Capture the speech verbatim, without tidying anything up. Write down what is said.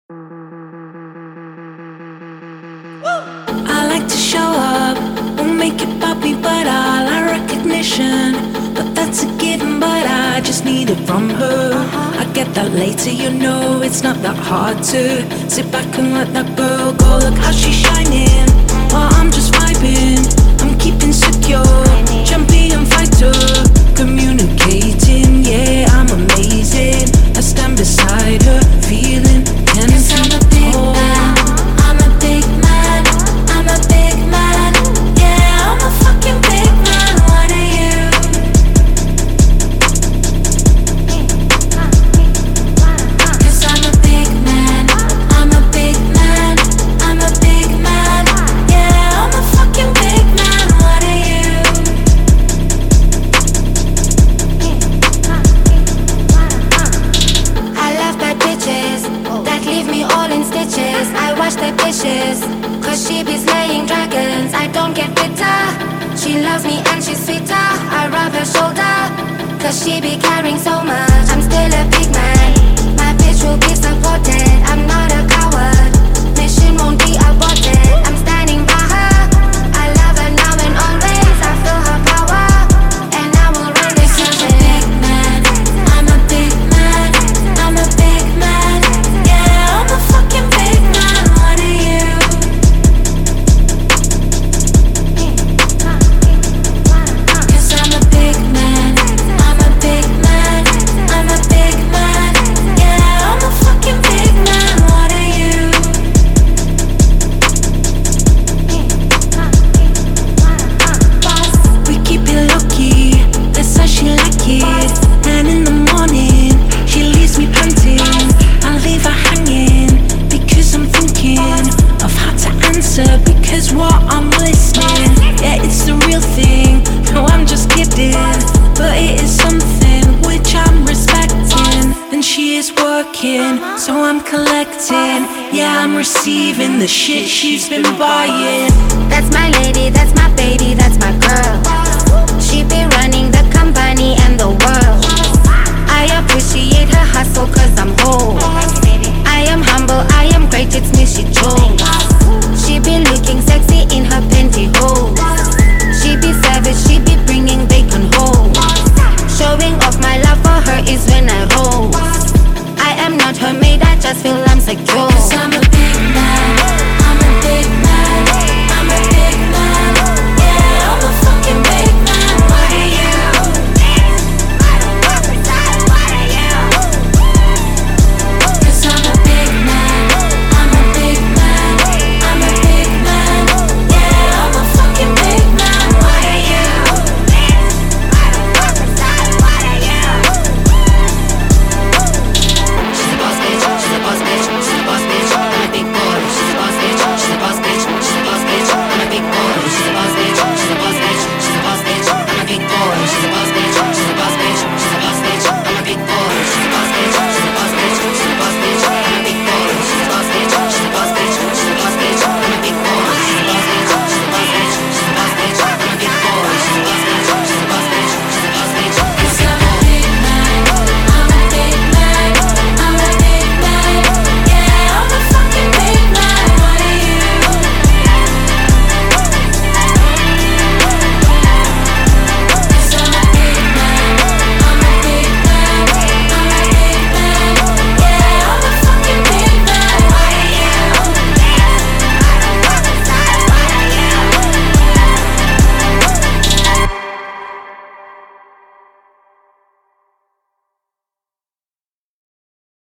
I like to show up, won't make it poppy, but I like recognition. But that's a given, but I just need it from her. I get that later, you know, it's not that hard to sit back and let that girl go. Look how she's shining, while I'm just vibing. I'm keeping secure, champion fighter, communicating, yeah, I'm amazing. I stand beside her, feeling tense. I'm a big man, I'm a big man, I'm a big man, yeah, I'm a fucking big man. What are you? Cause I'm a big man, I'm a big man, I'm a big man, yeah, I'm a fucking big man. What are you? I love bad bitches that leave me all in stitches. I wash their dishes, cause she be slaying dragons. I don't get bitter, she loves me and she's sweeter. I rub her shoulder, cause she be carrying so much. I'm still a big man, my bitch will be supported. I'm not a coward, mission won't be aborted. I'm standing by her, I love her now and always. I feel her power, and I will run this shit. I'm a big man, I'm a big man, yeah, I'm a fucking big man. What are you? Cause I'm a big man, I'm a big man, I'm a big man, yeah, I'm a fucking big man. What are you? We keep it low-key, that's how she like it. And in the morning, she leaves me panting. I leave her hanging, because I'm thinking of how to answer. Because what I'm listening, yeah, it's the real thing. No, I'm just kidding, but it is something which I'm respecting. And she is working, so I'm collecting. Yeah, I'm receiving the shit she's been buying. That's my lady, that's my baby, that's my girl. She be running the company and the world. I appreciate her hustle cause I'm whole.